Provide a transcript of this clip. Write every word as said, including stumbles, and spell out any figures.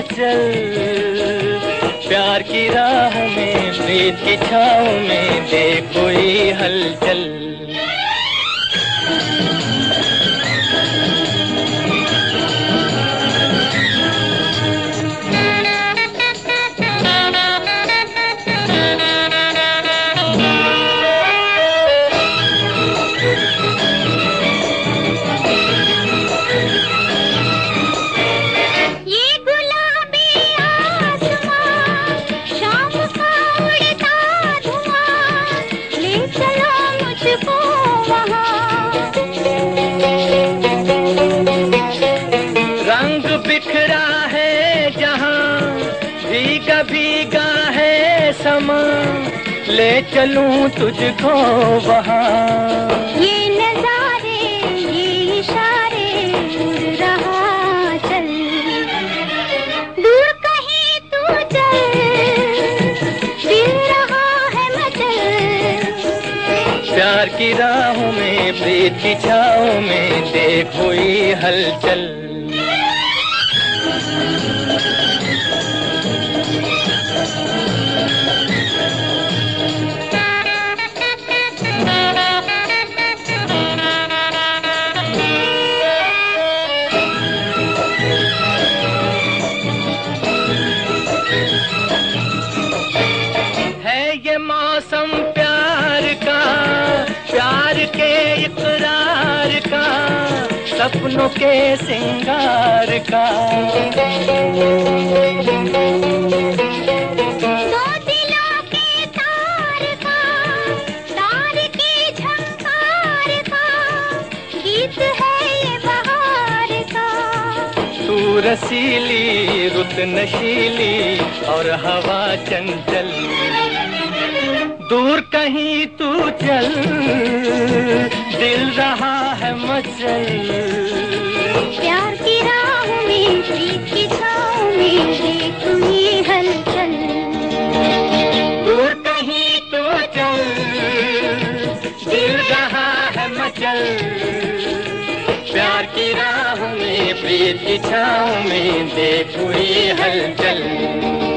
मचल। प्यार की राह में प्रीत की छाँव में देख कोई हलचल। बिखरा है जहाँ भीगा भीगा है समा, ले चलूं तुझको वहाँ। ये नजारे ये इशारे उड़ रहा चल, दूर कहीं तू चल, दिल रहा है मचल। प्यार की राहों में प्रीत की छाँव में देख हुई हलचल। ये मौसम प्यार का, प्यार के इकरार का, सपनों के सिंगार का। दो दिलों के तार का, तार की झंकार का, गीत है ये बहार का। तू रसीली रुत नशीली और हवा चंचल, दूर कहीं तू चल, दिल रहा है मचल। प्यार की राह में प्रीत की छाँव में देख ये हलचल, दूर कहीं तू चल, दिल रहा है मचल। प्यार की राह में प्रीत की छाँव में देख ये हलचल।